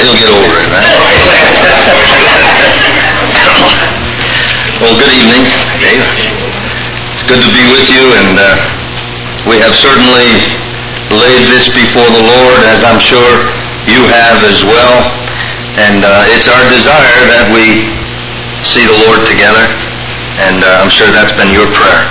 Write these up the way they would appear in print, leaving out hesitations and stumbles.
He'll get over it, right? Well, good evening, Dave. It's good to be with you, and we have certainly laid this before the Lord, as I'm sure you have as well. And it's our desire that we see the Lord together, and I'm sure that's been your prayer.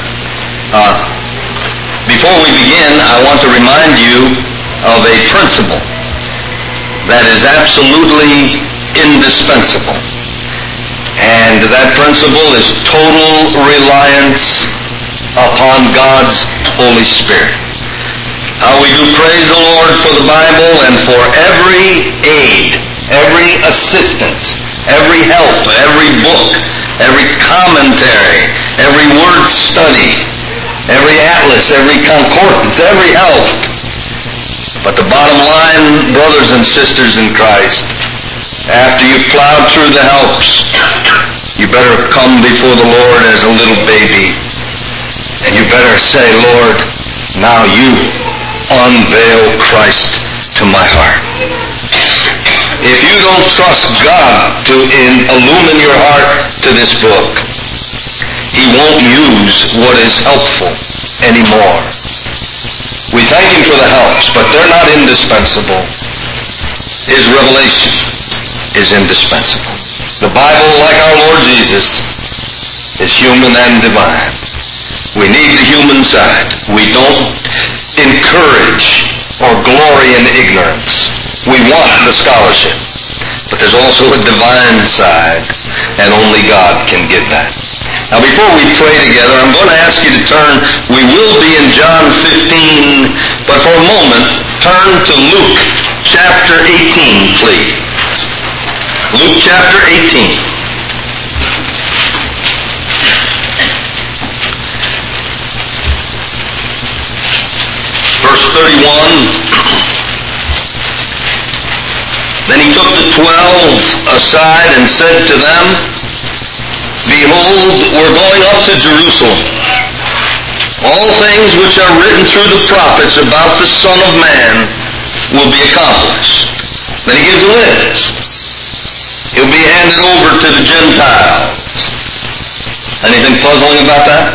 Before we begin, I want to remind you of a principle that is absolutely indispensable. And that principle is total reliance upon God's Holy Spirit. We do praise the Lord for the Bible and for every aid, every assistance, every help, every book, every commentary, every word study, every atlas, every concordance, every help. But the bottom line, brothers and sisters in Christ, after you've plowed through the helps, you better come before the Lord as a little baby. And you better say, Lord, now you unveil Christ to my heart. If you don't trust God to illumine your heart to this book, He won't use what is helpful anymore. We thank Him for the helps, but they're not indispensable. His revelation is indispensable. The Bible, like our Lord Jesus, is human and divine. We need the human side. We don't encourage or glory in ignorance. We want the scholarship. But there's also a divine side, and only God can give that. Now, before we pray together, I'm going to ask you to turn. We will be in John 15, but for a moment, turn to Luke chapter 18, please. Luke chapter 18. Verse 31. Then He took the 12 aside and said to them, Behold, we're going up to Jerusalem. All things which are written through the prophets about the Son of Man will be accomplished. Then He gives a list. He'll be handed over to the Gentiles. Anything puzzling about that?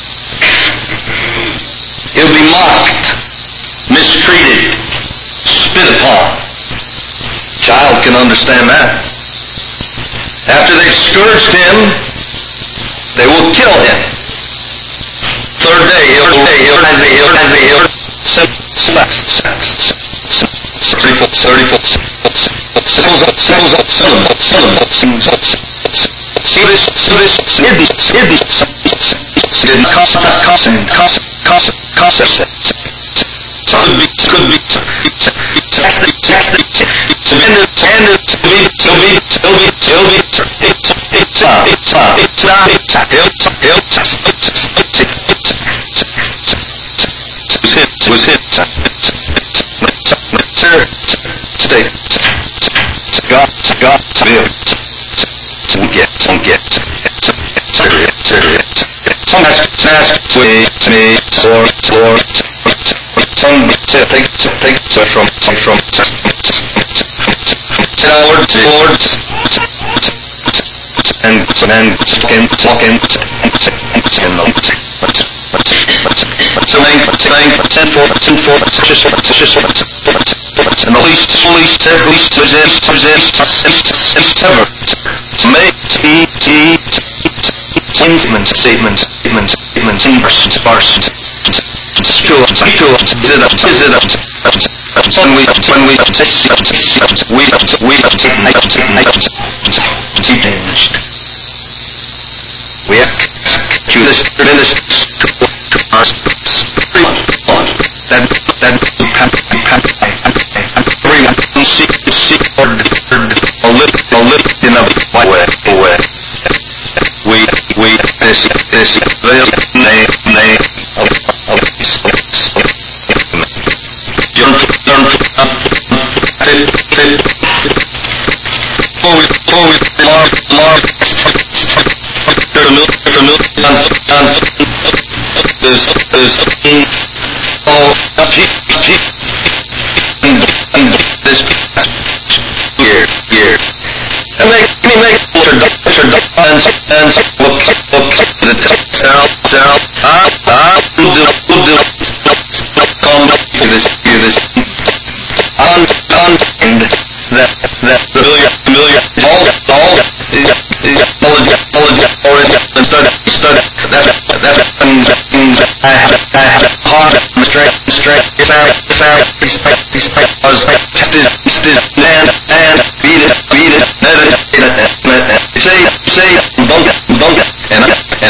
He'll be mocked, mistreated, spit upon. Child can understand that. After they've scourged Him, they will kill Him. Third day, he'll was hit. God will get. Some ask me or some take from Lord and talking and the least statements we ask you this here. years. And make and look the text out will do come to this untamed that the million all knowledge or study that I had hard strength was tested and beat it say bunk and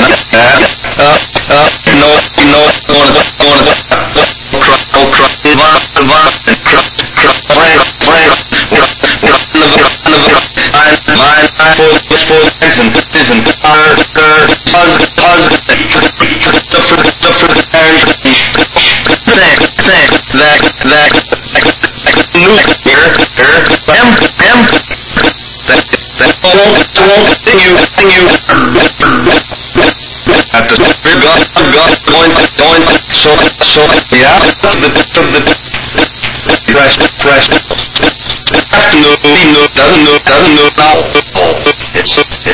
at the going so yeah the press doesn't know now it's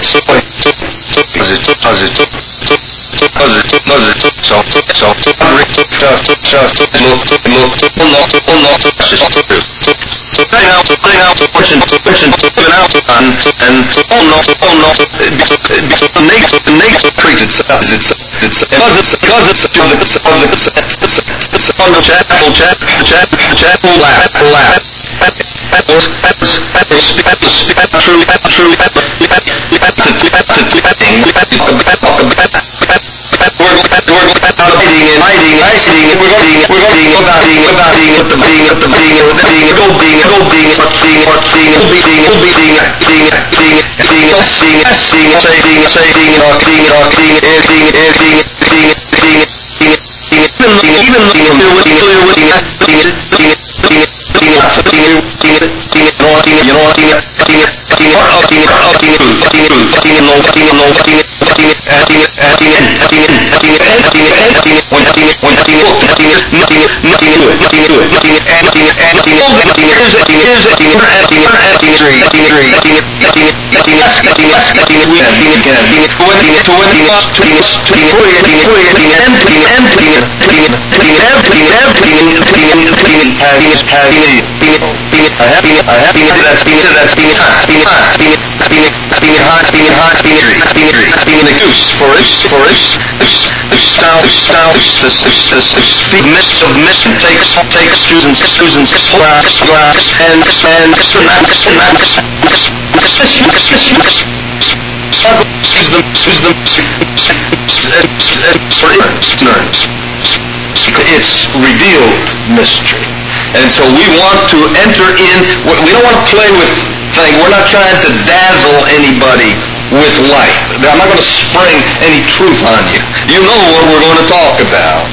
it's revealed mystery. And so we want to enter in, we don't want to play with things. We're not trying to dazzle anybody with light. I'm not going to spring any truth on you. You know what we're going to talk about.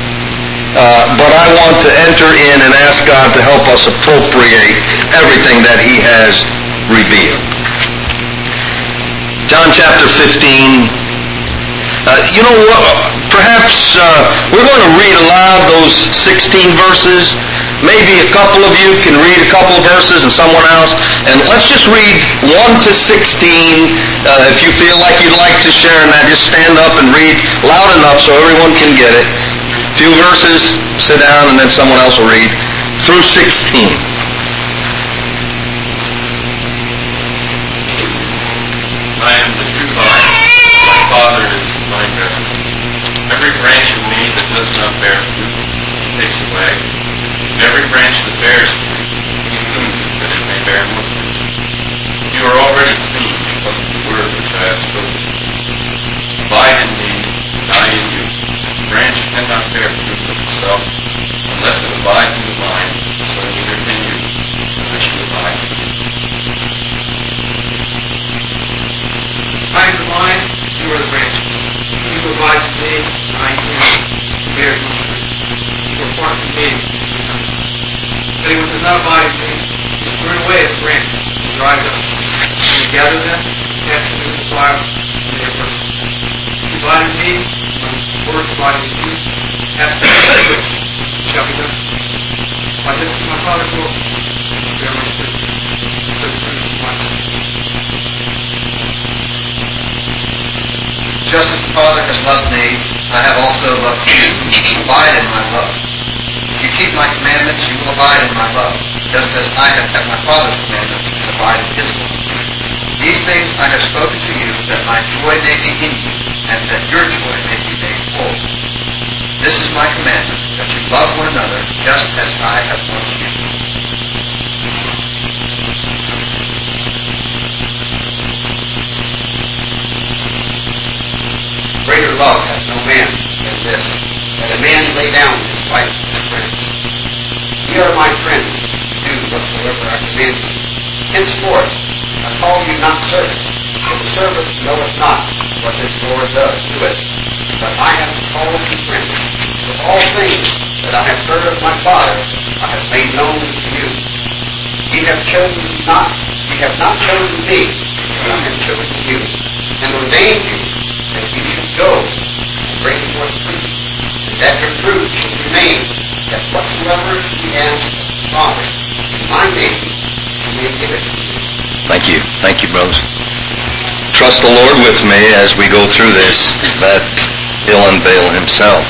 But I want to enter in and ask God to help us appropriate everything that He has revealed. John chapter 15. You know what? Perhaps we're going to read aloud those 16 verses. Maybe a couple of you can read a couple of verses and someone else. And let's just read 1 to 16. If you feel like you'd like to share in that, just stand up and read loud enough so everyone can get it. A few verses, sit down, and then someone else will read through 16. I am the true vine, my Father is the vine dresser. Every branch in me that does not bear fruit, He takes away. And every branch that bears fruit, He prunes it, that it may bear more fruit. You are already clean because of the word which I have spoken. Abide in me, and I in you. The branch cannot bear fruit of itself unless it abides in the vine, so neither can you unless you abide in me. I am the vine, you are the branches. He who abides in me, and I in him, he bears much fruit. For apart from me, you do nothing. If anyone does not abide in me, he is thrown away as a branch, and dries up. And you gather them, cast them into the fire, and they are burned. If you abide in me, my words abide in you, ask me anything, it shall be done. By this is my Father's will, bear much fruit, so fruit is my life. Father has loved me, I have also loved you. Abide in my love. If you keep my commandments, you will abide in my love, just as I have kept my Father's commandments and abide in his love. These things I have spoken to you, that my joy may be in you, and that your joy may be made full. This is my commandment, that you love one another, just as I have loved you. Greater love hath no man than this, that a man lay down his life for his friends. Ye are my friends, do whatsoever I command you. Henceforth I call you not servants, for the servant knoweth not what his Lord does to it, but I have called you friends. For all things that I have heard of my Father I have made known to you. Ye have not chosen me, but I have chosen you, and ordained you, that you should go and bring forth fruit, and that your fruit should remain, that whatsoever ye ask of the Father in my name, he may give it to you. Thank you. Thank you, brothers. Trust the Lord with me as we go through this, that He'll unveil Himself.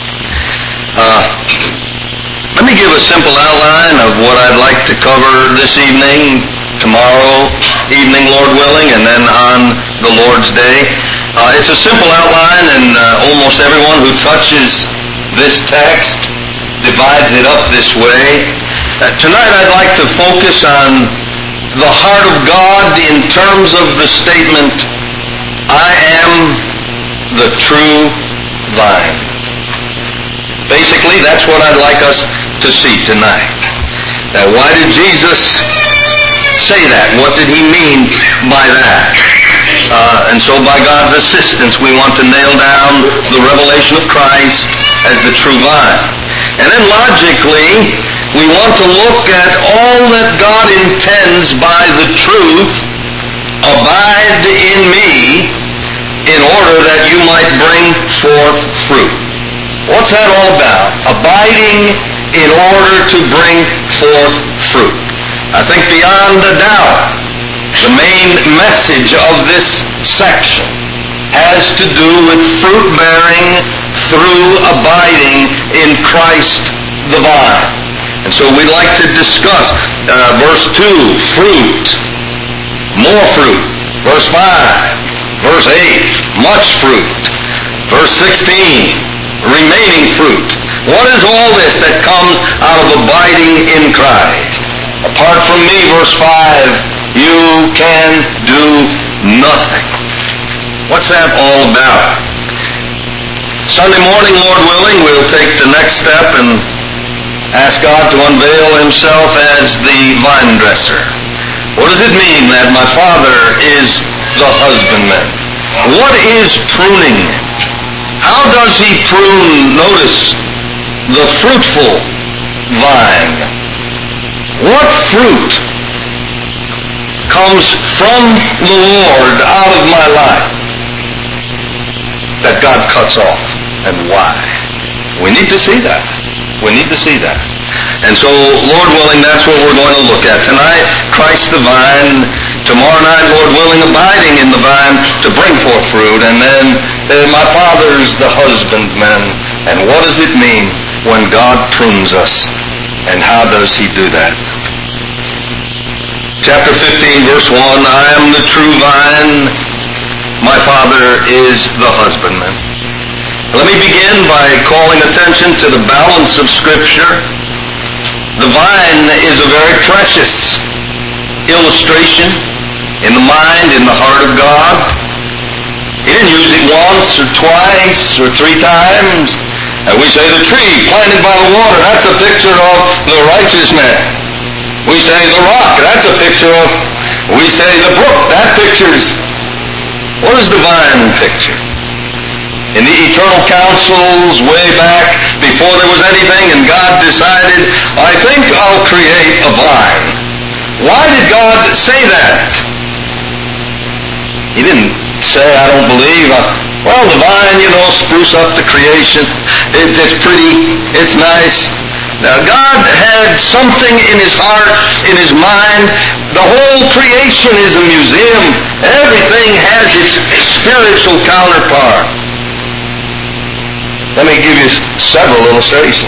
Let me give a simple outline of what I'd like to cover this evening, tomorrow evening, Lord willing, and then on the Lord's Day. It's a simple outline, and almost everyone who touches this text divides it up this way. Tonight I'd like to focus on the heart of God in terms of the statement, I am the true vine. Basically, that's what I'd like us to see tonight. Now, why did Jesus say that? What did He mean by that? And so by God's assistance, we want to nail down the revelation of Christ as the true vine. And then logically, we want to look at all that God intends by the truth, abide in me, in order that you might bring forth fruit. What's that all about? Abiding in order to bring forth fruit. I think beyond a doubt, the main message of this section has to do with fruit bearing through abiding in Christ the vine. And so we'd like to discuss verse 2, fruit, more fruit. Verse 5, verse 8, much fruit. Verse 16, remaining fruit. What is all this that comes out of abiding in Christ? Apart from me, verse 5, you can do nothing. What's that all about? Sunday morning, Lord willing, we'll take the next step and ask God to unveil Himself as the vine dresser. What does it mean that my Father is the husbandman? What is pruning? How does He prune, notice, the fruitful vine? What fruit comes from the Lord out of my life that God cuts off, and why? We need to see that. We need to see that. And so, Lord willing, that's what we're going to look at. Tonight, Christ the vine. Tomorrow night, Lord willing, abiding in the vine to bring forth fruit. And then, my Father's the husbandman. And what does it mean when God prunes us? And how does He do that? Chapter 15, verse 1, I am the true vine. My Father is the husbandman. Let me begin by calling attention to the balance of Scripture. The vine is a very precious illustration in the mind, in the heart of God. He didn't use it once or twice or three times. And we say the tree planted by the water, that's a picture of the righteous man. We say the rock, that's a picture of, we say the brook, that pictures. What is the vine picture? In the eternal councils way back before there was anything and God decided, I think I'll create a vine. Why did God say that? He didn't say, I don't believe, well, the vine, spruce up the creation. It's pretty, it's nice. Now, God had something in His heart, in His mind. The whole creation is a museum. Everything has its spiritual counterpart. Let me give you several illustrations.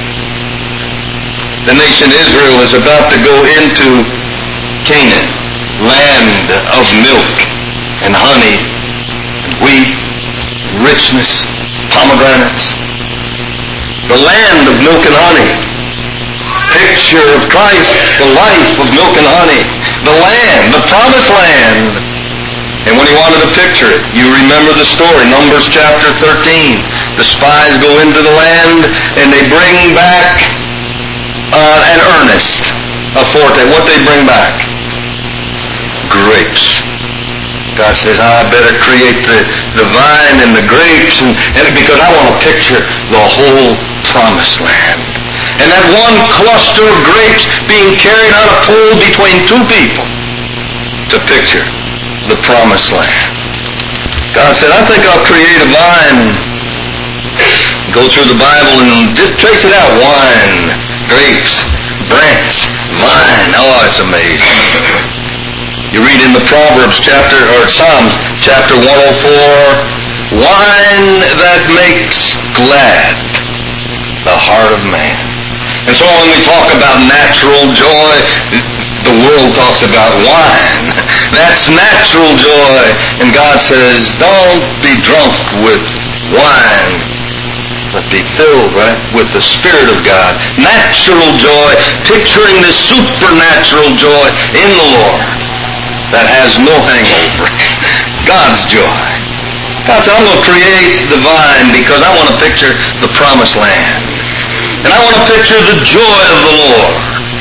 The nation Israel is about to go into Canaan, land of milk and honey, and wheat, and richness, pomegranates. The land of milk and honey. Picture of Christ, the life of milk and honey. The land, the promised land. And when he wanted to picture it, you remember the story, Numbers chapter 13. The spies go into the land and they bring back an earnest, a forte. What they bring back? Grapes. God says, I better create the vine and the grapes, and because I want to picture the whole promised land. And that one cluster of grapes being carried on a pole between two people to picture the promised land. God said, I think I'll create a vine. Go through the Bible and just trace it out. Wine, grapes, branch, vine. Oh, it's amazing. You read in the Psalms chapter 104, wine that makes glad the heart of man. And so when we talk about natural joy, the world talks about wine. That's natural joy. And God says, don't be drunk with wine, but be filled, right, with the Spirit of God. Natural joy, picturing the supernatural joy in the Lord that has no hangover. God's joy. God said, I'm going to create the vine because I want to picture the promised land. And I want to picture the joy of the Lord.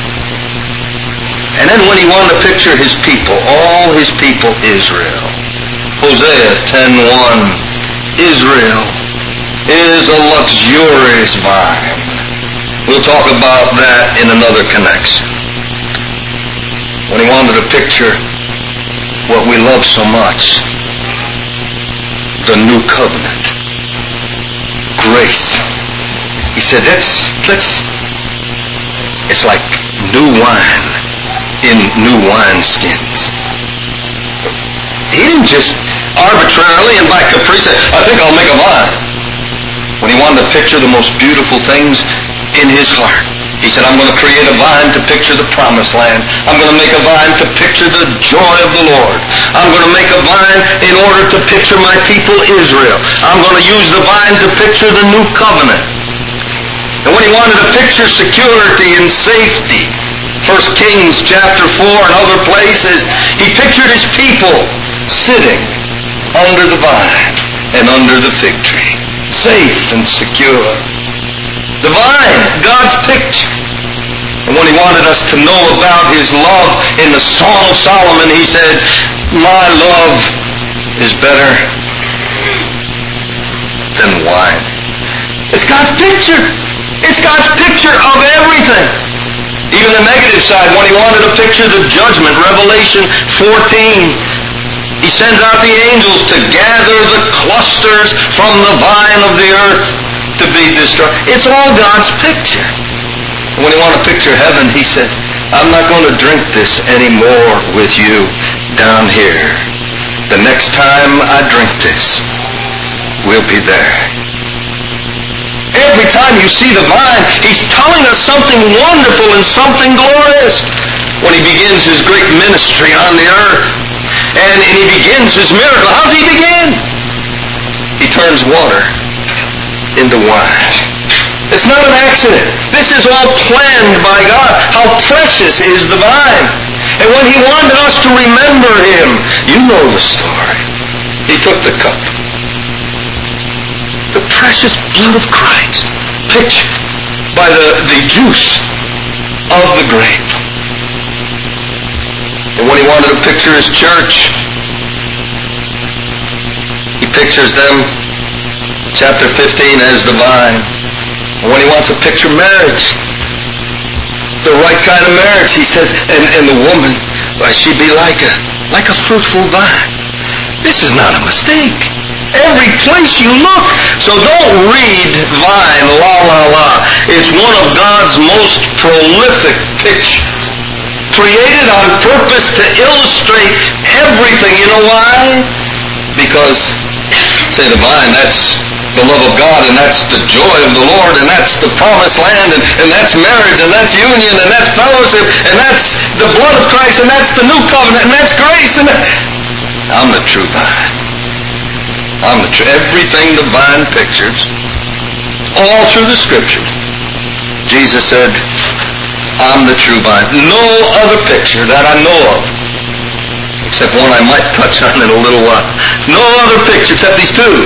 And then when he wanted to picture his people, all his people, Israel. Hosea 10:1, Israel is a luxurious vine. We'll talk about that in another connection. When he wanted to picture what we love so much, the new covenant, grace. He said, it's like new wine in new wineskins. He didn't just arbitrarily and by caprice say, I think I'll make a vine. When he wanted to picture the most beautiful things in his heart, he said, I'm going to create a vine to picture the promised land. I'm going to make a vine to picture the joy of the Lord. I'm going to make a vine in order to picture my people Israel. I'm going to use the vine to picture the new covenant. And when he wanted to picture security and safety, 1 Kings chapter 4 and other places, he pictured his people sitting under the vine and under the fig tree, safe and secure. The vine, God's picture. And when he wanted us to know about his love in the Song of Solomon, he said, my love is better than wine. It's God's picture. It's God's picture of everything. Even the negative side, when he wanted to picture the judgment, Revelation 14, he sends out the angels to gather the clusters from the vine of the earth to be destroyed. It's all God's picture. And when he wanted to picture heaven, he said, I'm not going to drink this anymore with you down here. The next time I drink this, we'll be there. Every time you see the vine, he's telling us something wonderful and something glorious. When he begins his great ministry on the earth, and he begins his miracle, how does he begin? He turns water into wine. It's not an accident. This is all planned by God. How precious is the vine. And when he wanted us to remember him, you know the story. He took the cup. The precious blood of Christ, pictured by the juice of the grape. And when he wanted to picture his church, he pictures them, chapter 15, as the vine. And when he wants to picture marriage, the right kind of marriage, he says, and the woman, she be like a fruitful vine. This is not a mistake. Every place you look. So don't read vine, la, la, la. It's one of God's most prolific pictures. Created on purpose to illustrate everything. You know why? Because it's say the vine, that's the love of God, and that's the joy of the Lord, and that's the promised land, and that's marriage, and that's union, and that's fellowship, and that's the blood of Christ, and that's the new covenant, and that's grace, and I'm the true vine. Everything the vine pictures, all through the Scripture, Jesus said, I'm the true vine. No other picture that I know of, except one I might touch on in a little while. No other picture except these two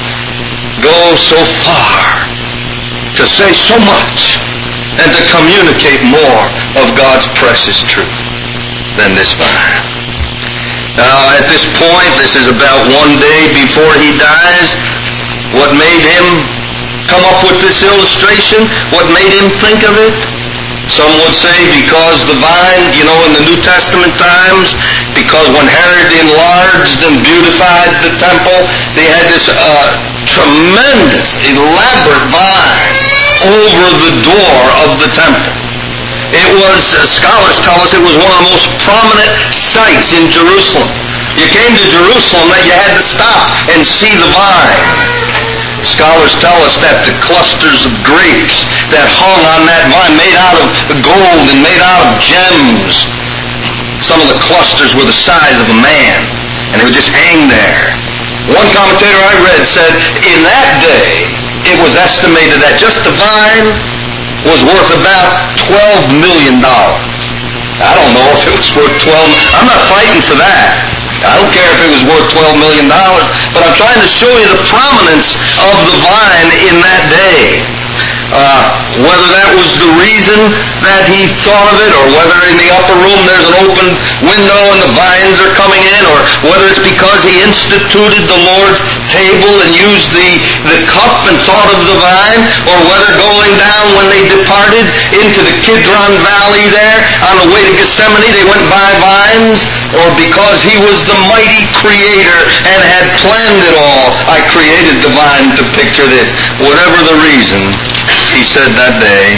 goes so far to say so much and to communicate more of God's precious truth than this vine. Now, at this point, this is about one day before he dies. What made him come up with this illustration? What made him think of it? Some would say because the vine, in the New Testament times, because when Herod enlarged and beautified the temple, they had this tremendous, elaborate vine over the door of the temple. It was, scholars tell us, it was one of the most prominent sights in Jerusalem. You came to Jerusalem, that you had to stop and see the vine. Scholars tell us that the clusters of grapes that hung on that vine, made out of gold and made out of gems, some of the clusters were the size of a man, and they would just hang there. One commentator I read said, in that day, it was estimated that just the vine was worth about $12 million. I don't know if it was worth I'm not fighting for that. I don't care if it was worth $12 million, but I'm trying to show you the prominence of the vine in that day. Whether that was the reason that he thought of it, or whether in the upper room there's an open window and the vines are coming in, or whether it's because he instituted the Lord's table and used the cup and thought of the vine, or whether going down when they departed into the Kidron Valley there on the way to Gethsemane they went by vines, or because he was the mighty creator and had planned it all. I created the vine to picture this. Whatever the reason, he said that day,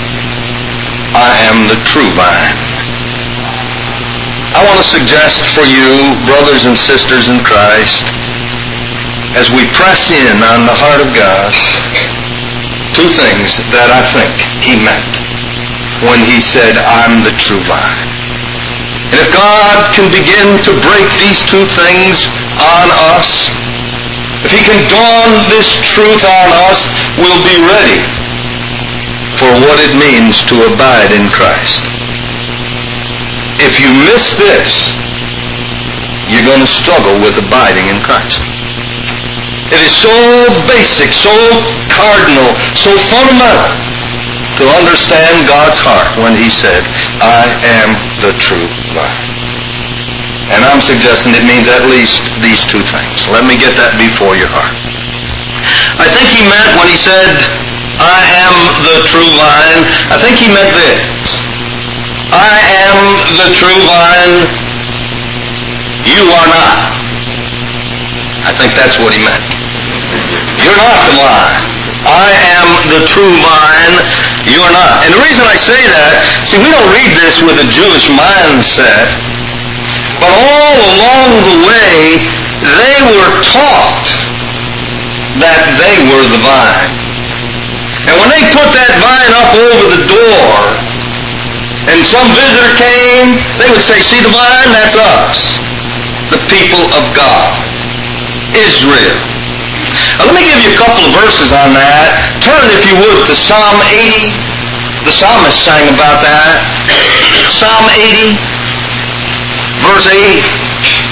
I am the true vine. I want to suggest for you, brothers and sisters in Christ, as we press in on the heart of God, two things that I think he meant when he said, I'm the true vine. And if God can begin to break these two things on us, if he can dawn this truth on us, we'll be ready for what it means to abide in Christ. If you miss this, you're going to struggle with abiding in Christ. It is so basic, so cardinal, so fundamental to understand God's heart when he said, I am the true vine. And I'm suggesting it means at least these two things. Let me get that before your heart. I think he meant when he said, I am the true vine, I think he meant this. I am the true vine, you are not. I think that's what he meant. You're not the vine. I am the true vine, you're not. And the reason I say that, see, we don't read this with a Jewish mindset, but all along the way, they were taught that they were the vine. And when they put that vine up over the door, and some visitor came, they would say, see the vine? That's us, the people of God, Israel. Now, let me give you a couple of verses on that. Turn, if you would, to Psalm 80. The psalmist sang about that. Psalm 80, verse 8.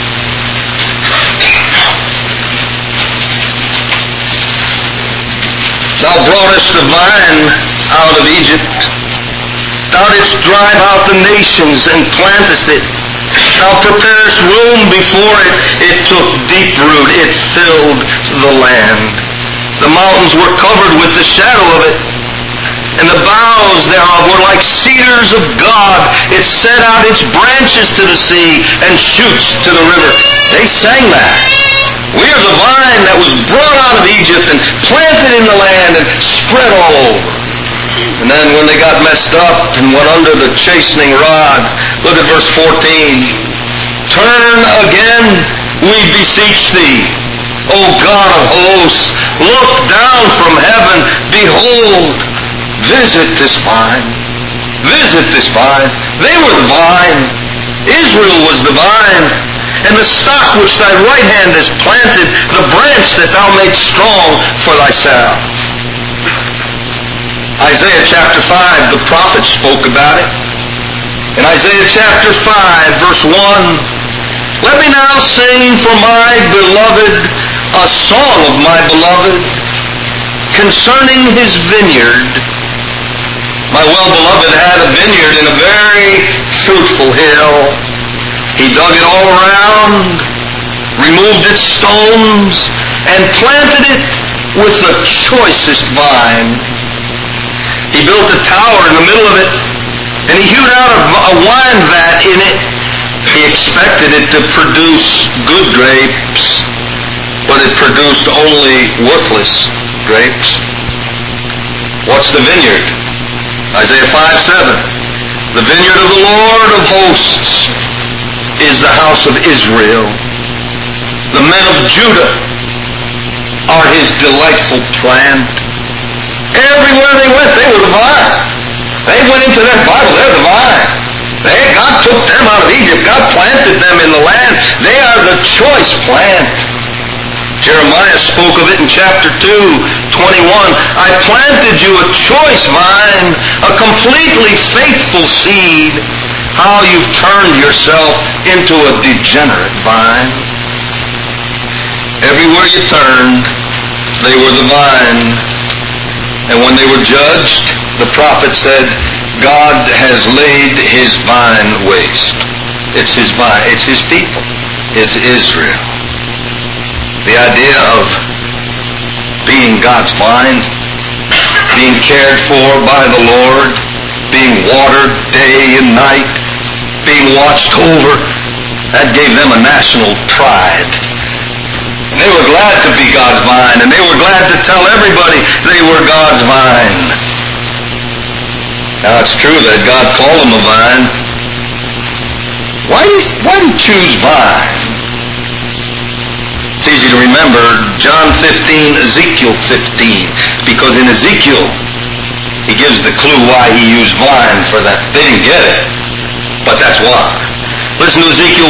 Thou broughtest the vine out of Egypt. Thou didst drive out the nations and plantest it. Thou preparest room before it. It took deep root. It filled the land. The mountains were covered with the shadow of it, and the boughs thereof were like cedars of God. It set out its branches to the sea and shoots to the river. They sang that. We are the vine that was brought out of Egypt and planted in the land and spread all over. And then when they got messed up and went under the chastening rod, look at verse 14. Turn again, we beseech thee. O God of hosts, look down from heaven. Behold, visit this vine. Visit this vine. They were the vine. Israel was the vine. And the stock which thy right hand has planted, the branch that thou madest strong for thyself. Isaiah chapter 5, the prophet spoke about it. In Isaiah chapter 5, verse 1, let me now sing for my beloved a song of my beloved concerning his vineyard. My well-beloved had a vineyard in a very fruitful hill. He dug it all around, removed its stones, and planted it with the choicest vine. He built a tower in the middle of it, and he hewed out a wine vat in it. He expected it to produce good grapes, but it produced only worthless grapes. What's the vineyard? Isaiah 5:7. The vineyard of the Lord of hosts is the house of Israel. The men of Judah are his delightful plant. Everywhere they went, they were the vine. They went into their Bible, they're the vine. God took them out of Egypt. God planted them in the land. They are the choice plant. Jeremiah spoke of it in chapter 2:21. I planted you a choice vine, a completely faithful seed. How you've turned yourself into a degenerate vine. Everywhere you turned, they were the vine. And when they were judged, the prophet said, God has laid his vine waste. It's his vine. It's his people. It's Israel. The idea of being God's vine, being cared for by the Lord, being watered day and night, being watched over, that gave them a national pride. And they were glad to be God's vine, and they were glad to tell everybody they were God's vine. Now it's true that God called them a vine. Why did he choose vine? It's easy to remember John 15, Ezekiel 15, because in Ezekiel he gives the clue why he used vine for that. They didn't get it, but that's why. Listen to Ezekiel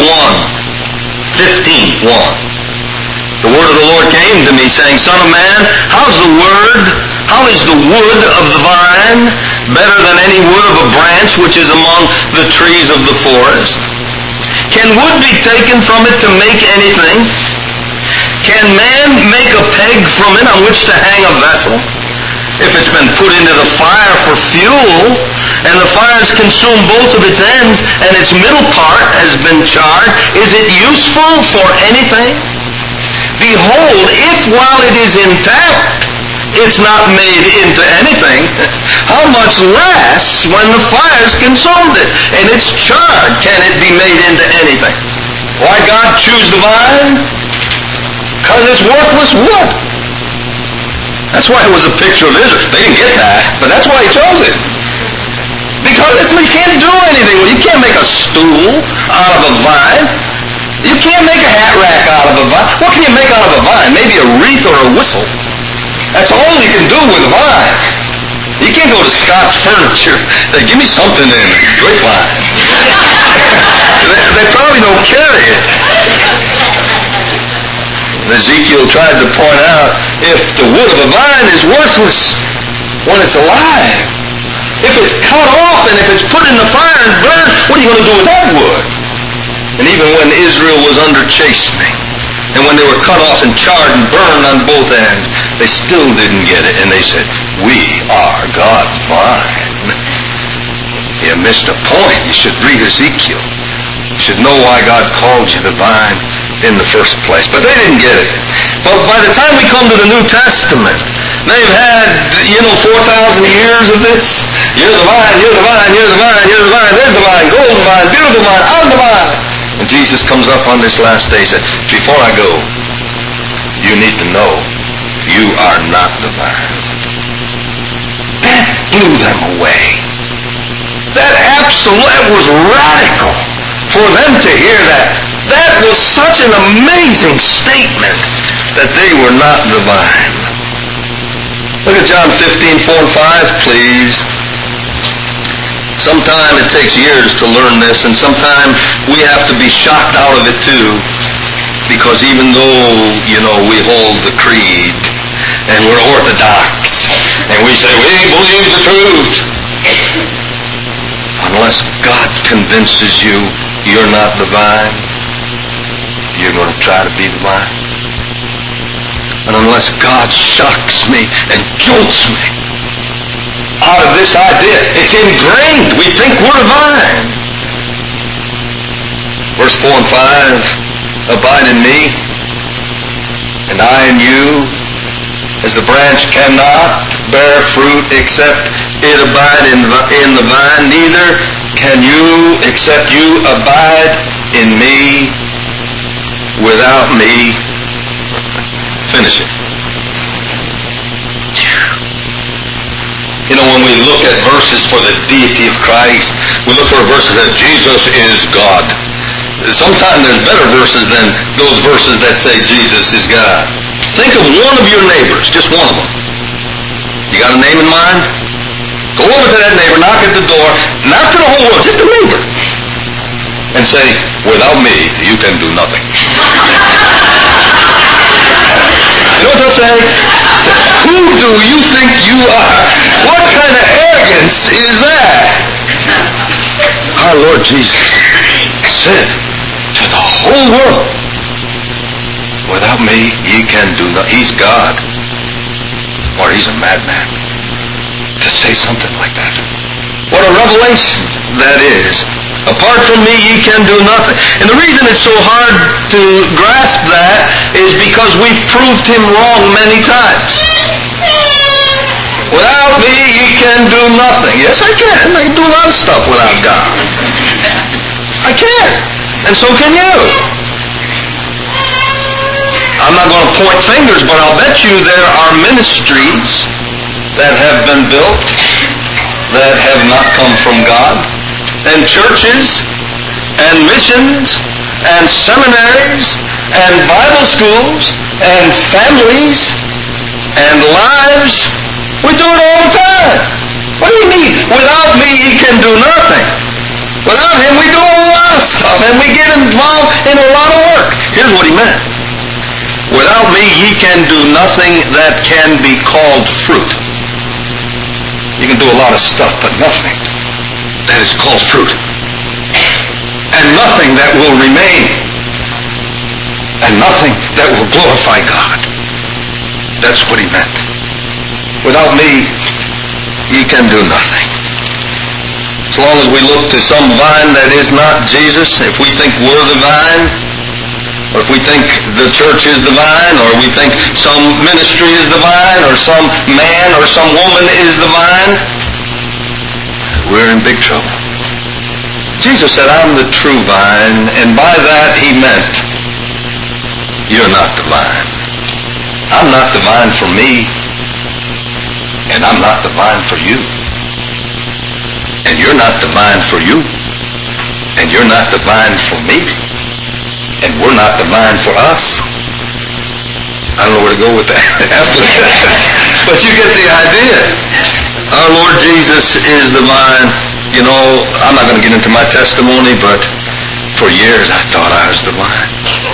1:15. The word of the Lord came to me, saying, Son of man, how is the wood of the vine better than any wood of a branch which is among the trees of the forest? Can wood be taken from it to make anything? Can man make a peg from it on which to hang a vessel? If it's been put into the fire for fuel, and the fire has consumed both of its ends, and its middle part has been charred, is it useful for anything? Behold, if while it is intact, it's not made into anything, how much less when the fire's consumed it and it's charred can it be made into anything? Why God choose the vine? Because it's worthless wood. That's why it was a picture of Israel. They didn't get that, but that's why he chose it. Because you can't do anything. You can't make a stool out of a vine. You can't make a hat rack out of a vine. What can you make out of a vine? Maybe a wreath or a whistle. That's all you can do with a vine. You can't go to Scott's Furniture. Give me something in grapevine. they probably don't carry it. Ezekiel tried to point out, if the wood of a vine is worthless when it's alive, if it's cut off and if it's put in the fire and burned, what are you going to do with that wood? And even when Israel was under chastening, and when they were cut off and charred and burned on both ends, they still didn't get it. And they said, we are God's vine. You missed a point. You should read Ezekiel. You should know why God called you the vine in the first place. But they didn't get it. But by the time we come to the New Testament, they've had, 4,000 years of this. You're the vine, you're the vine, you're the vine, you're the vine, there's the vine, golden vine, beautiful vine, I'm the vine. And Jesus comes up on this last day and said, before I go, you need to know you are not the vine. That blew them away. That was radical for them to hear that. That was such an amazing statement that they were not the vine. Look at John 15:4-5, please. Sometimes it takes years to learn this, and sometimes we have to be shocked out of it too, because even though, we hold the creed, and we're orthodox, and we say, we believe the truth, unless God convinces you you're not the vine, you're going to try to be the vine. And unless God shocks me and jolts me out of this idea, it's ingrained. We think we're the vine. Verse 4 and 5, abide in me, and I in you, as the branch cannot bear fruit except it abide in the vine, neither can you except you abide in me. Without me, finish it. When we look at verses for the deity of Christ, we look for verses that Jesus is God. Sometimes there's better verses than those verses that say Jesus is God. Think of one of your neighbors, just one of them. You got a name in mind? Go over to that neighbor, knock at the door, not to the whole world, just a neighbor, and say, without me, you can do nothing. You know what they'll say? Who do you think you are? What kind of arrogance is that? Our Lord Jesus said to the whole world, without me, ye can do nothing. He's God. Or he's a madman to say something like that. What a revelation that is. Apart from me, ye can do nothing. And the reason it's so hard to grasp that is because we've proved him wrong many times. Without me, ye can do nothing. Yes, I can. I can do a lot of stuff without God. I can. And so can you. I'm not going to point fingers, but I'll bet you there are ministries that have been built that have not come from God, and churches, and missions, and seminaries, and Bible schools, and families, and lives. We do it all the time. What do you mean? Without me, he can do nothing. Without him, we do a lot of stuff, and we get involved in a lot of work. Here's what he meant. Without me, ye can do nothing that can be called fruit. You can do a lot of stuff, but nothing that is called fruit. And nothing that will remain. And nothing that will glorify God. That's what he meant. Without me, ye can do nothing. As long as we look to some vine that is not Jesus, if we think we're the vine, or if we think the church is the vine, or we think some ministry is the vine, or some man or some woman is the vine, we're in big trouble. Jesus said, I'm the true vine, and by that he meant, you're not the vine. I'm not the vine for me, and I'm not the vine for you. And you're not the vine for you, and you're not the vine for me. And we're not the vine for us. I don't know where to go with that after that. But you get the idea. Our Lord Jesus is the vine. I'm not going to get into my testimony, but for years I thought I was the vine.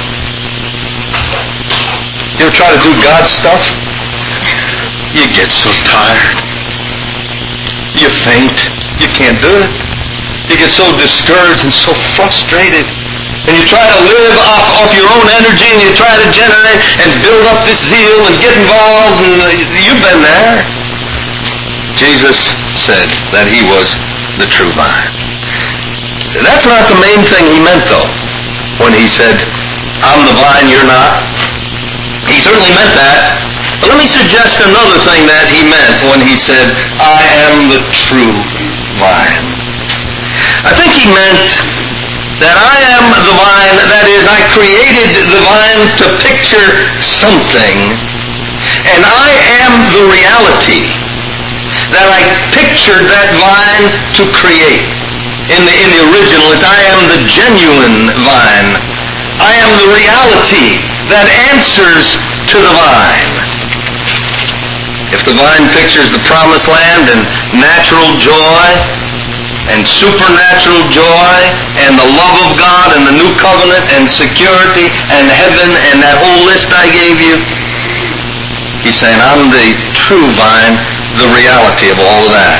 You ever try to do God's stuff? You get so tired. You faint. You can't do it. You get so discouraged and so frustrated. And you try to live off your own energy, and you try to generate and build up this zeal and get involved, and you've been there. Jesus said that he was the true vine. That's not the main thing he meant, though, when he said, I'm the vine, you're not. He certainly meant that. But let me suggest another thing that he meant when he said, I am the true vine. I think he meant that I am the vine, that is, I created the vine to picture something, and I am the reality that I pictured that vine to create. In the original, it's I am the genuine vine. I am the reality that answers to the vine. If the vine pictures the promised land and natural joy and supernatural joy and the love of God and the new covenant and security and heaven and that whole list I gave you, he's saying, I'm the true vine, the reality of all of that.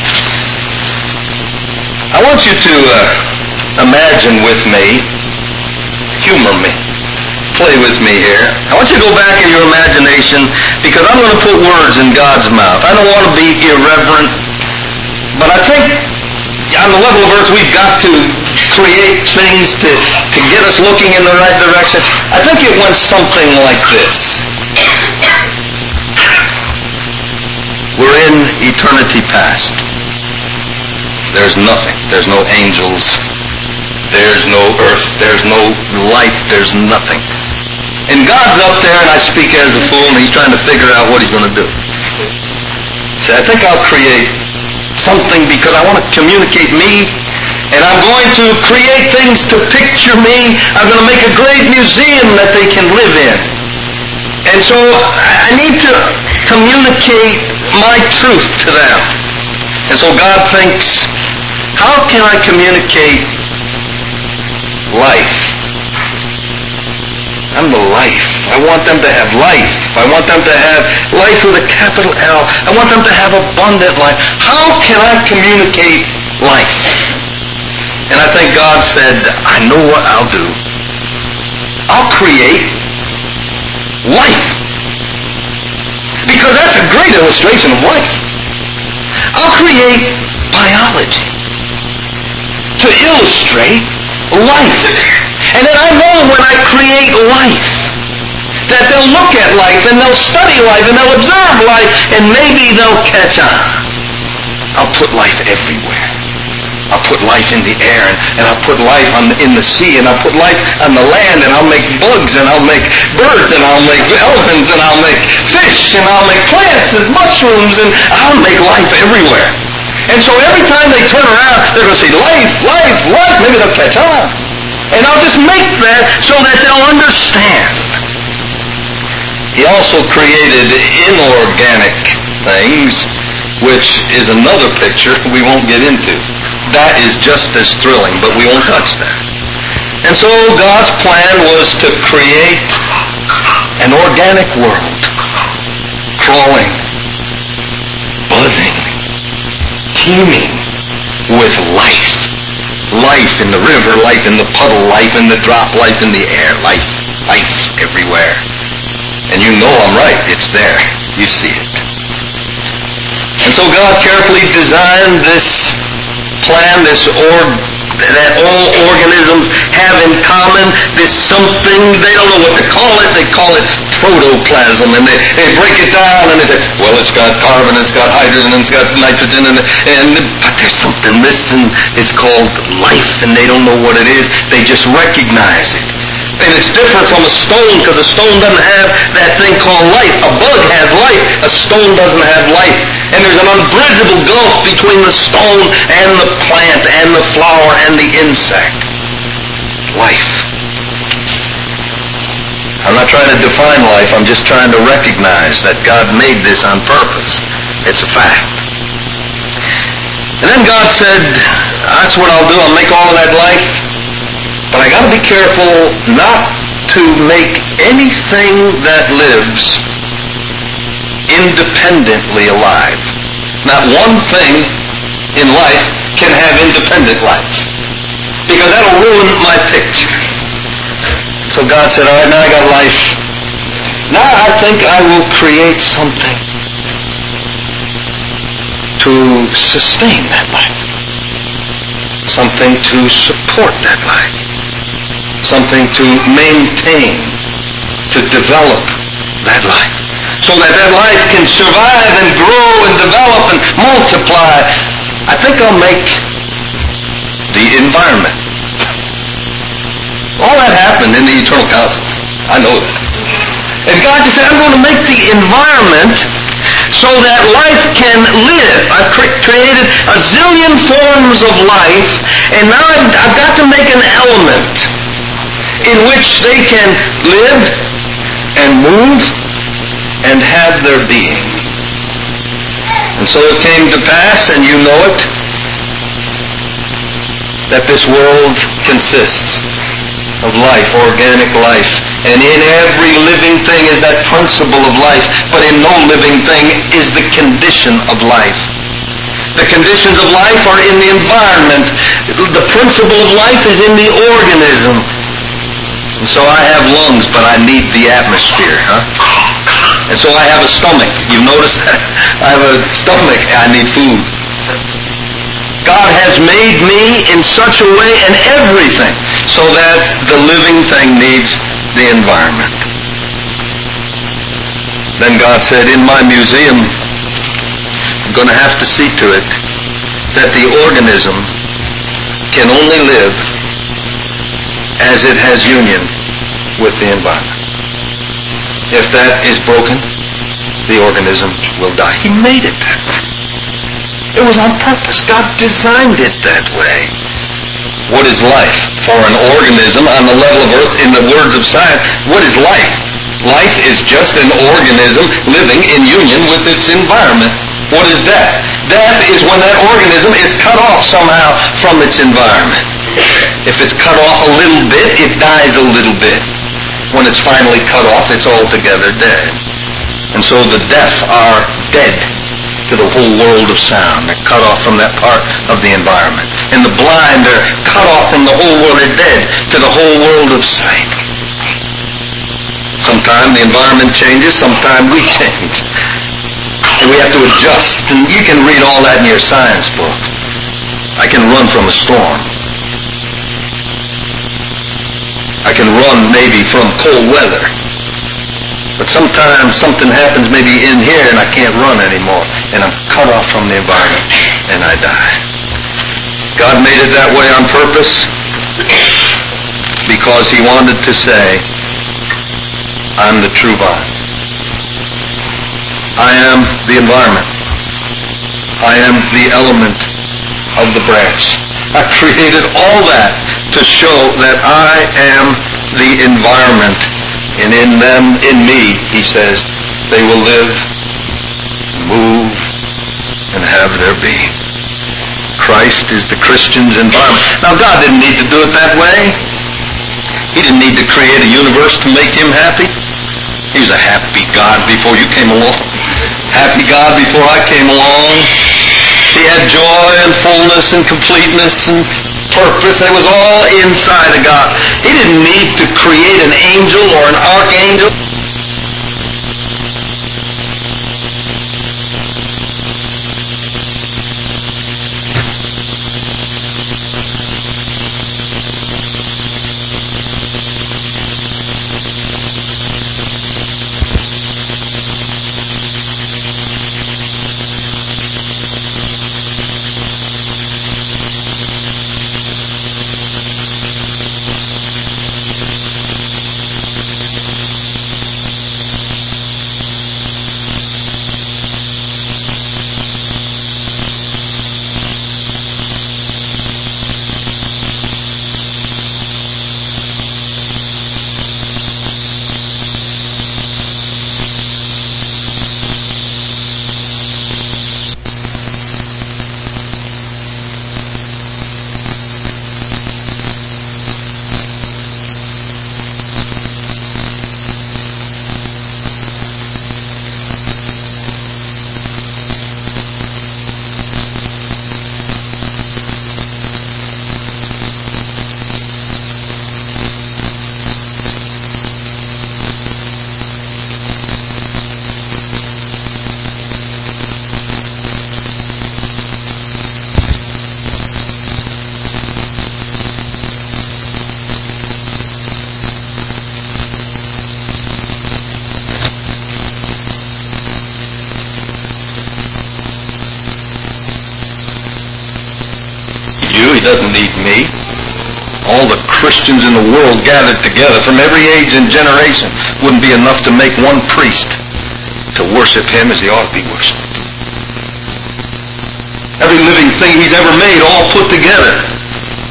I want you to imagine with me, humor me, play with me here. I want you to go back in your imagination because I'm going to put words in God's mouth. I don't want to be irreverent, but I think on the level of earth we've got to create things to get us looking in the right direction. I think it went something like this. We're in eternity past. There's nothing. There's no angels. There's no earth. There's no life. There's nothing. And God's up there, and I speak as a fool, and he's trying to figure out what he's going to do. So I think I'll create something because I want to communicate me, and I'm going to create things to picture me. I'm going to make a great museum that they can live in. And so I need to communicate my truth to them. And so God thinks, how can I communicate life? I'm the life. I want them to have life. I want them to have life with a capital L. I want them to have abundant life. How can I communicate life? And I think God said, I know what I'll do. I'll create life. Because that's a great illustration of life. I'll create biology to illustrate life. And then I know when I create life that they'll look at life and they'll study life and they'll observe life and maybe they'll catch on. I'll put life everywhere. I'll put life in the air and I'll put life in the sea and I'll put life on the land and I'll make bugs and I'll make birds and I'll make elephants and I'll make fish and I'll make plants and mushrooms and I'll make life everywhere. And so every time they turn around, they're going to say, life, life, life. Maybe they'll catch on. And I'll just make that so that they'll understand. He also created inorganic things, which is another picture we won't get into. That is just as thrilling, but we won't touch that. And so God's plan was to create an organic world, crawling, buzzing, teeming with life. Life in the river, life in the puddle, life in the drop, life in the air, life everywhere. And you know I'm right, it's there. You see it. And so God carefully designed this plan, that all organisms have in common, this something, they don't know what to call it, they call it protoplasm, and they break it down and they say, well, it's got carbon, it's got hydrogen, it's got nitrogen, but there's something missing, it's called life, and they don't know what it is, they just recognize it. And it's different from a stone, because a stone doesn't have that thing called life. A bug has life, a stone doesn't have life. And there's an unbridgeable gulf between the stone and the plant and the flower and the insect. Life. I'm not trying to define life, I'm just trying to recognize that God made this on purpose. It's a fact. And then God said, that's what I'll do, I'll make all of that life, but I got to be careful not to make anything that lives independently alive. Not one thing in life can have independent life, because that'll ruin my picture. So God said, all right, now I got life. Now I think I will create something to sustain that life. Something to support that life. Something to maintain, to develop that life. So that life can survive and grow and develop and multiply. I think I'll make the environment. All that happened in the eternal councils. I know that. And God just said, I'm going to make the environment so that life can live. I've created a zillion forms of life, and now I've got to make an element in which they can live, and move and have their being. And so it came to pass, and you know it, that this world consists of life, organic life. And in every living thing is that principle of life, but in no living thing is the condition of life. The conditions of life are in the environment. The principle of life is in the organism. And so I have lungs, but I need the atmosphere, And so I have a stomach. You notice that? I have a stomach. I need food. God has made me in such a way and everything so that the living thing needs the environment. Then God said, in my museum, I'm going to have to see to it that the organism can only live as it has union with the environment. If that is broken, the organism will die. He made it that way. It was on purpose. God designed it that way. What is life? For an organism on the level of earth, in the words of science, what is life? Life is just an organism living in union with its environment. What is death? Death is when that organism is cut off somehow from its environment. If it's cut off a little bit, it dies a little bit. When it's finally cut off, it's altogether dead. And so the deaf are dead to the whole world of sound. They're cut off from that part of the environment. And the blind are cut off from the whole world. They're dead to the whole world of sight. Sometimes the environment changes, sometimes we change. And we have to adjust. And you can read all that in your science book. I can run from a storm. I can run maybe from cold weather. But sometimes something happens maybe in here and I can't run anymore. And I'm cut off from the environment and I die. God made it that way on purpose because He wanted to say, I'm the true vine. I am the environment. I am the element of the branch. I created all that to show that I am the environment. And in them, in me, He says, they will live, move, and have their being. Christ is the Christian's environment. Now, God didn't need to do it that way. He didn't need to create a universe to make Him happy. He was a happy God before you came along. Happy God before I came along. He had joy and fullness and completeness and purpose. It was all inside of God. He didn't need to create an angel or an archangel. He doesn't need me. All the Christians in the world gathered together from every age and generation wouldn't be enough to make one priest to worship Him as He ought to be worshipped. Every living thing He's ever made, all put together,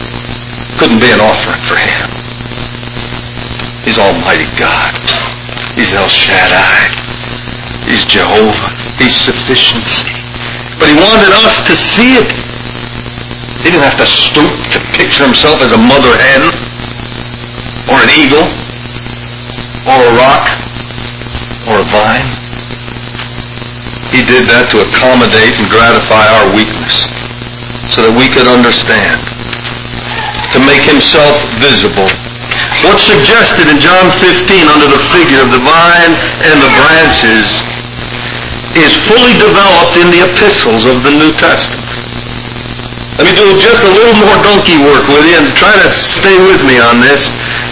couldn't be an offering for Him. He's Almighty God. He's El Shaddai. He's Jehovah. He's sufficiency. But he wanted us to see it. He didn't have to stoop to picture himself as a mother hen, or an eagle, or a rock, or a vine. He did that to accommodate and gratify our weakness, so that we could understand, to make himself visible. What's suggested in John 15 under the figure of the vine and the branches is fully developed in the epistles of the New Testament. Let me do just a little more donkey work with you and try to stay with me on this.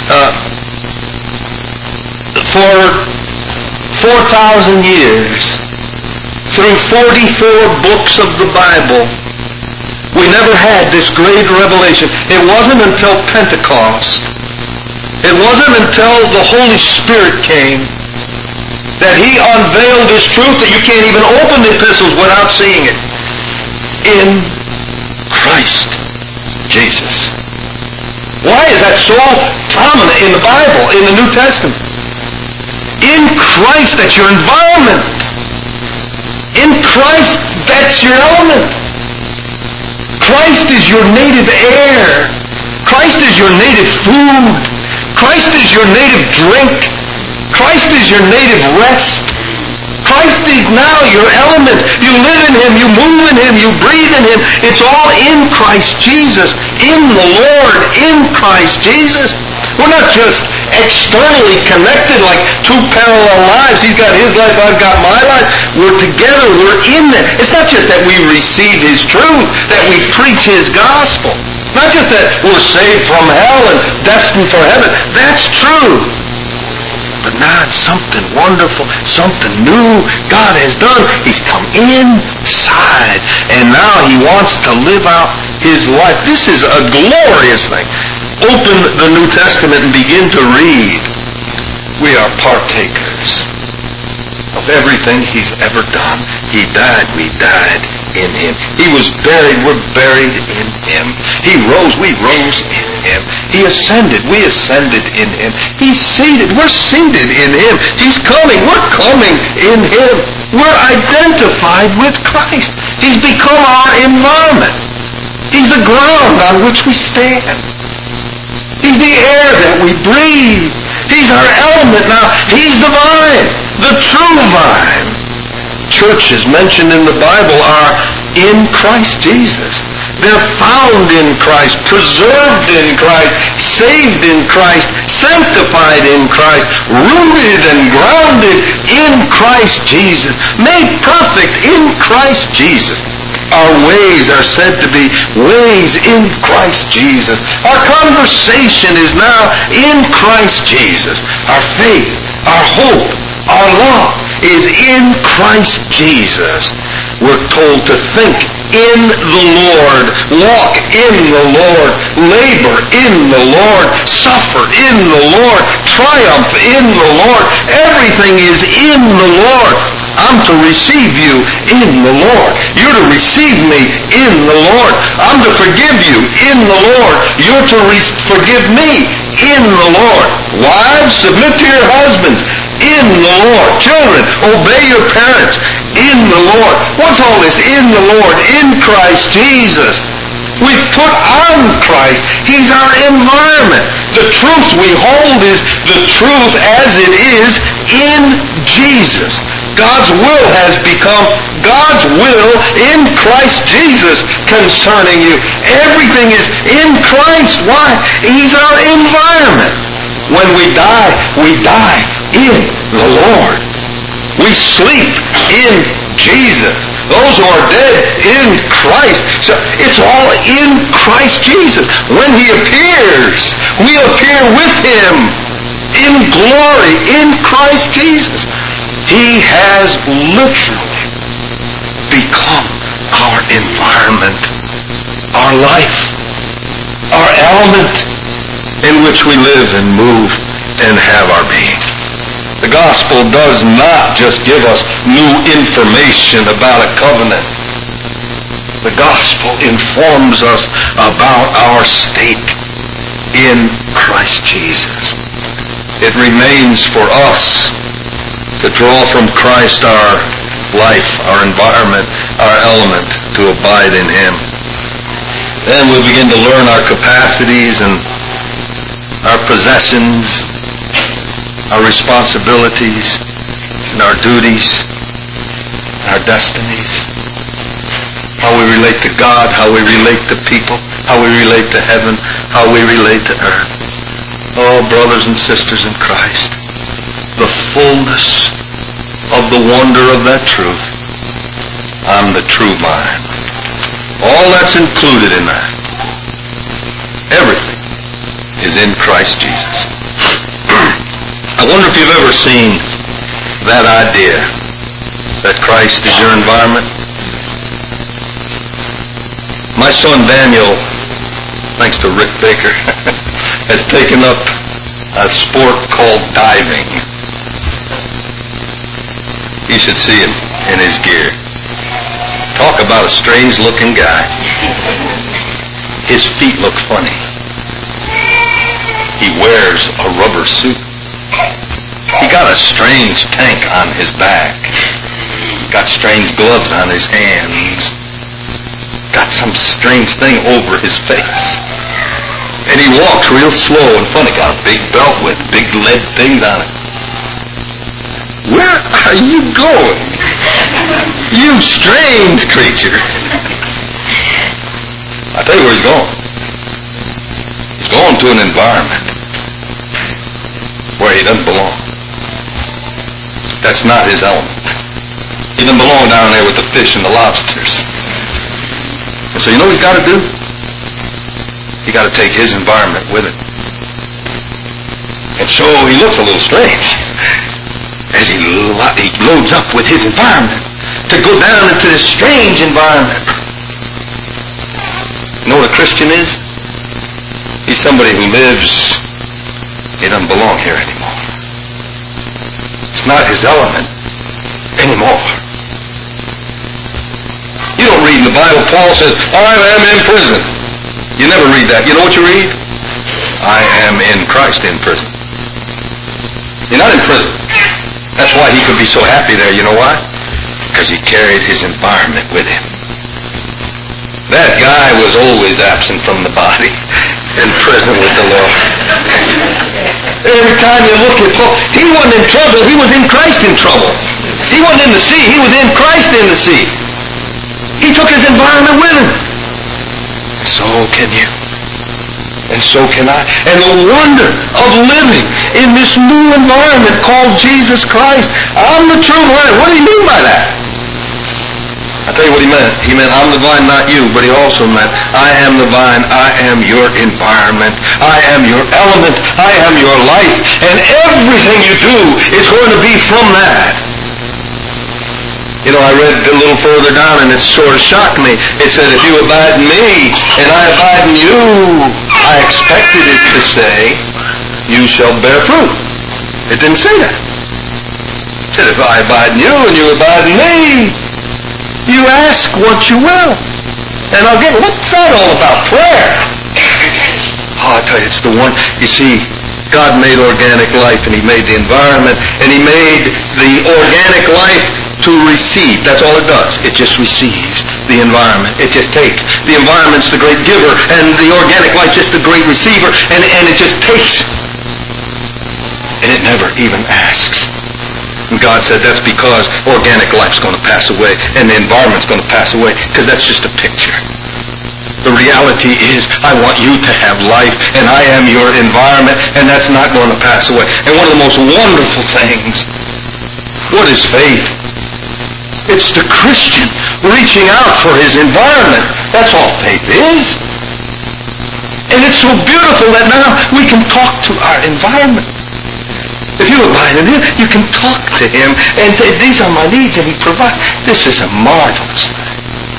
For 4,000 years, through 44 books of the Bible, we never had this great revelation. It wasn't until Pentecost, it wasn't until the Holy Spirit came that he unveiled this truth that you can't even open the epistles without seeing it. In Christ Jesus. Why is that so prominent in the Bible, in the New Testament? In Christ, that's your environment. In Christ, that's your element. Christ is your native air. Christ is your native food. Christ is your native drink. Christ is your native rest. Christ is now your element. You live in him, you move in him, you breathe in him. It's all in Christ Jesus, in the Lord, in Christ Jesus. We're not just externally connected like two parallel lives. He's got his life, I've got my life. We're together, we're in there. It's not just that we receive his truth, that we preach his gospel. Not just that we're saved from hell and destined for heaven. That's true. But now it's something wonderful, something new God has done. He's come inside, and now he wants to live out his life. This is a glorious thing. Open the New Testament and begin to read. We are partakers of everything he's ever done. He died, we died in him. He was buried, we're buried in him. He rose, we rose in him. He ascended, we ascended in him. He's seated, we're seated in him. He's coming, we're coming in him. We're identified with Christ. He's become our environment. He's the ground on which we stand. He's the air that we breathe. He's our element now. He's the vine, the true vine. Churches mentioned in the Bible are in Christ Jesus. They're found in Christ, preserved in Christ, saved in Christ, sanctified in Christ, rooted and grounded in Christ Jesus, made perfect in Christ Jesus. Our ways are said to be ways in Christ Jesus. Our conversation is now in Christ Jesus. Our faith, our hope, our love is in Christ Jesus. We're told to think in the Lord, walk in the Lord, labor in the Lord, suffer in the Lord, triumph in the Lord. Everything is in the Lord. I'm to receive you in the Lord. You're to receive me in the Lord. I'm to forgive you in the Lord. You're to forgive me in the Lord. Wives, submit to your husbands in the Lord. Children, obey your parents in the Lord. What's all this? In the Lord, in Christ Jesus. We've put on Christ. He's our environment. The truth we hold is the truth as it is in Jesus. God's will has become God's will in Christ Jesus concerning you. Everything is in Christ. Why? He's our environment. When we die in the Lord. We sleep in Jesus. Those who are dead in Christ. So it's all in Christ Jesus. When he appears, we appear with him in glory in Christ Jesus. He has literally become our environment, our life, our element in which we live and move and have our being. The gospel does not just give us new information about a covenant. The gospel informs us about our state in Christ Jesus. It remains for us to draw from Christ our life, our environment, our element, to abide in Him. Then we'll begin to learn our capacities and our possessions, our responsibilities, and our duties, our destinies, how we relate to God, how we relate to people, how we relate to heaven, how we relate to earth. Oh, brothers and sisters in Christ, the fullness of the wonder of that truth. I'm the true vine. All that's included in that. Everything is in Christ Jesus. I wonder if you've ever seen that idea that Christ is your environment. My son Daniel, thanks to Rick Baker, has taken up a sport called diving. You should see him in his gear. Talk about a strange-looking guy. His feet look funny. He wears a rubber suit. He got a strange tank on his back. Got strange gloves on his hands. Got some strange thing over his face. And he walks real slow and funny. Got a big belt with big lead things on it. Where are you going? You strange creature. I'll tell you where he's going. He's going to an environment where he doesn't belong. That's not his element. He doesn't belong down there with the fish and the lobsters. And so you know what he's got to do? He's got to take his environment with him. And so he looks a little strange as he loads up with his environment to go down into this strange environment. You know what a Christian is? He's somebody who lives, he doesn't belong here anymore. It's not his element anymore. You don't read in the Bible, Paul says, I am in prison. You never read that. You know what you read? I am in Christ in prison. You're not in prison. That's why he could be so happy there. You know why? Because he carried his environment with him. That guy was always absent from the body, in prison with the Lord. Every time you look at Paul, he wasn't in trouble, he was in Christ in trouble. He wasn't in the sea, he was in Christ in the sea. He took his environment with him. So can you. And so can I. And the wonder of living in this new environment called Jesus Christ. I'm the true vine. What do you mean by that? I'll tell you what he meant. He meant, I'm the vine, not you. But he also meant, I am the vine. I am your environment. I am your element. I am your life. And everything you do is going to be from that. You know, I read a little further down and it sort of shocked me. It said, if you abide in me and I abide in you, I expected it to say, you shall bear fruit. It didn't say that. It said, if I abide in you and you abide in me, you ask what you will. And I'll get, what's that all about? Prayer. Oh, I tell you, it's the one, you see, God made organic life and he made the environment and he made the organic life to receive. That's all it does. It just receives the environment. It just takes. The environment's the great giver and the organic life just the great receiver, and it just takes. And it never even asks. And God said that's because organic life's going to pass away and the environment's going to pass away, because that's just a picture. The reality is, I want you to have life, and I am your environment, and that's not going to pass away. And one of the most wonderful things, what is faith? It's the Christian reaching out for his environment. That's all faith is. And it's so beautiful that now we can talk to our environment. If you abide in him, you can talk to him and say, these are my needs, and he provides. This is a marvelous thing.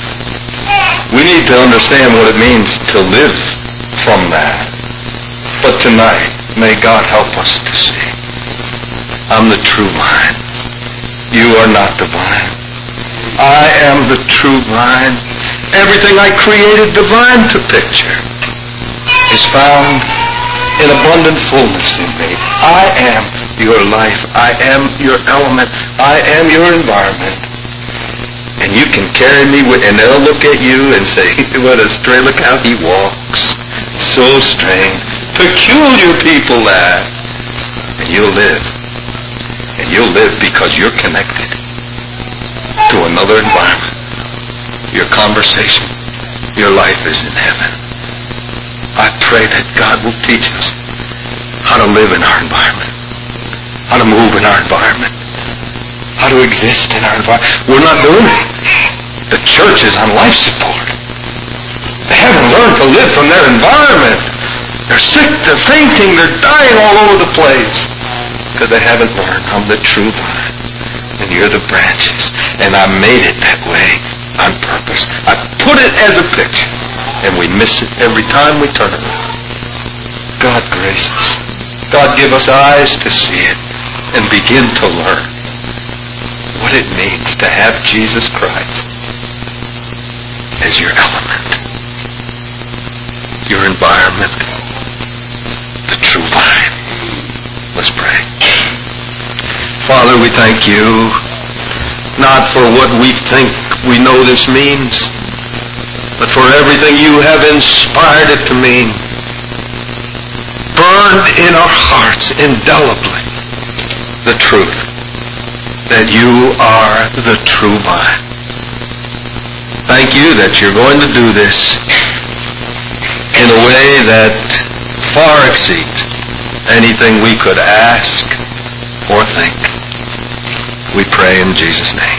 We need to understand what it means to live from that. But tonight, may God help us to see. I'm the true vine. You are not the vine. I am the true vine. Everything I created the vine to picture is found in abundant fullness in me. I am your life. I am your element. I am your environment. And you can carry me with, and they'll look at you and say, what a strange, look how he walks. So strange. Peculiar people laugh. And you'll live. And you'll live because you're connected to another environment. Your conversation, your life is in heaven. I pray that God will teach us how to live in our environment, how to move in our environment, how to exist in our environment. We're not doing it. The church is on life support. They haven't learned to live from their environment. They're sick, they're fainting, they're dying all over the place because they haven't learned I'm the true vine and you're the branches. And I made it that way on purpose. I put it as a picture and we miss it every time we turn around. God grace us. God give us eyes to see it and begin to learn what it means to have Jesus Christ as your element, your environment, the true vine. Let's pray. Father, we thank you not for what we think we know this means, but for everything you have inspired it to mean. Burned in our hearts indelibly the truth that you are the true vine. Thank you that you're going to do this in a way that far exceeds anything we could ask or think. We pray in Jesus' name.